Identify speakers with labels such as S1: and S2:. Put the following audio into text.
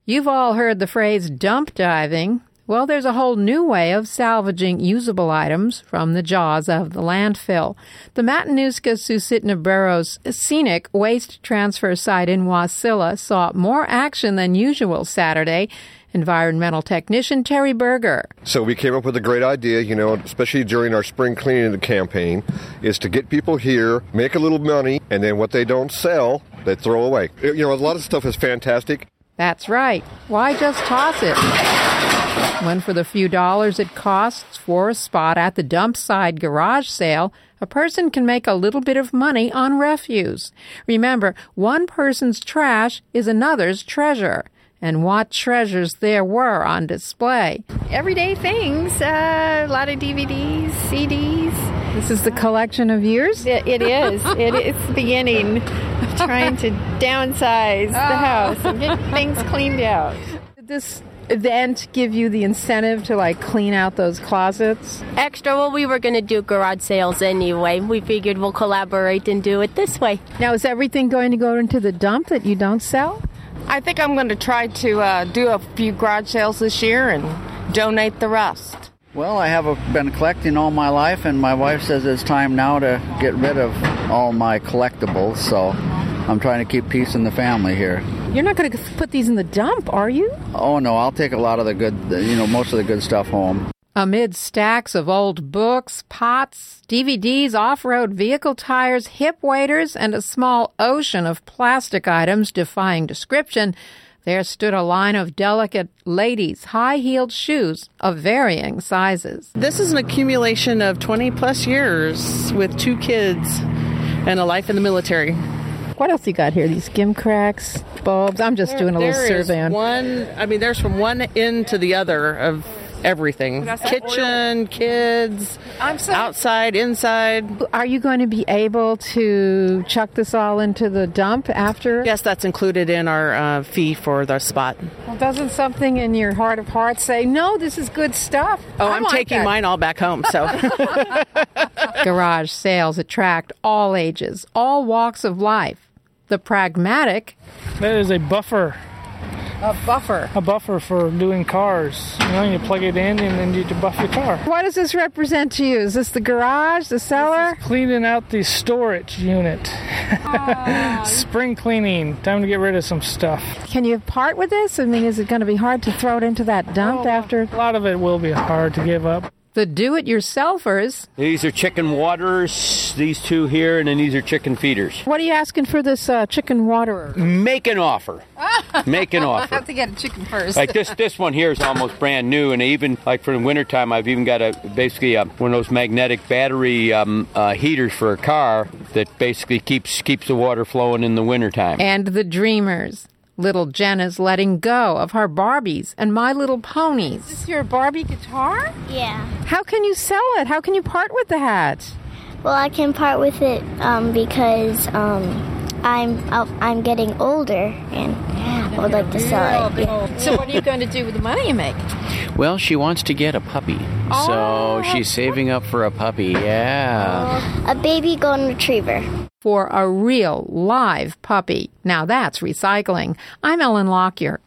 S1: You've all heard the phrase dump diving. Well, there's a whole new way of salvaging usable items from the jaws of the landfill. The Matanuska-Susitna Barrows Scenic Waste Transfer Site in Wasilla saw more action than usual Saturday. Environmental technician Terry Berger.
S2: So we came up with a great idea, especially during our spring cleaning campaign, is to get people here, make a little money, and then what they don't sell, they throw away. A lot of stuff is fantastic.
S1: That's right. Why just toss it? When for the few dollars it costs for a spot at the dump side garage sale, a person can make a little bit of money on refuse. Remember, one person's trash is another's treasure. And what treasures there were on display.
S3: Everyday things, a lot of DVDs, CDs.
S1: This is the collection of yours?
S3: It is. It's the beginning of trying to downsize the house and get things cleaned out.
S1: Did this event give you the incentive to clean out those closets?
S4: Extra, well, we were going to do garage sales anyway. We figured we'll collaborate and do it this way.
S1: Now, is everything going to go into the dump that you don't sell?
S5: I think I'm going to try to do a few garage sales this year and donate the rest.
S6: Well, I have been collecting all my life, and my wife says it's time now to get rid of all my collectibles, so I'm trying to keep peace in the family here.
S1: You're not going to put these in the dump, are you?
S6: Oh, no, I'll take a lot of the good, most of the good stuff home.
S1: Amid stacks of old books, pots, DVDs, off-road vehicle tires, hip waders, and a small ocean of plastic items defying description, there stood a line of delicate ladies' high-heeled shoes of varying sizes.
S7: This is an accumulation of 20-plus years with 2 kids and a life in the military.
S1: What else you got here? These gimcracks, bulbs? I'm just doing a little survey.
S7: There's from one end to the other of everything. Kitchen, kids, outside, inside.
S1: Are you going to be able to chuck this all into the dump after?
S7: Yes, that's included in our fee for the spot.
S1: Well, doesn't something in your heart of hearts say, no, this is good stuff?
S7: Oh, I'm taking mine all back home, so.
S1: Garage sales attract all ages, all walks of life. The pragmatic.
S8: That is a buffer.
S1: A buffer?
S8: A buffer for doing cars. You plug it in and then you buff your car.
S1: What does this represent to you? Is this the garage, the cellar?
S8: This is cleaning out the storage unit. Spring cleaning. Time to get rid of some stuff.
S1: Can you part with this? Is it going to be hard to throw it into that dump after?
S8: A lot of it will be hard to give up.
S1: The do-it-yourselfers.
S9: These are chicken waterers, these 2 here, and then these are chicken feeders.
S1: What are you asking for this chicken waterer?
S9: Make an offer. Make an offer.
S3: I have to get a chicken first.
S9: Like this one here is almost brand new, and even for the wintertime, I've even got one of those magnetic battery heaters for a car that basically keeps the water flowing in the wintertime.
S1: And the dreamers. Little Jen is letting go of her Barbies and My Little Ponies. Is this your Barbie guitar?
S10: Yeah.
S1: How can you sell it? How can you part with the hat?
S10: Well, I can part with it because I'm getting older and I would like to sell it. Yeah.
S3: So what are you going to do with the money you make?
S11: Well, she wants to get a puppy. So she's saving up for a puppy, yeah.
S10: A baby golden retriever.
S1: For a real, live puppy. Now that's recycling. I'm Ellen Lockyer.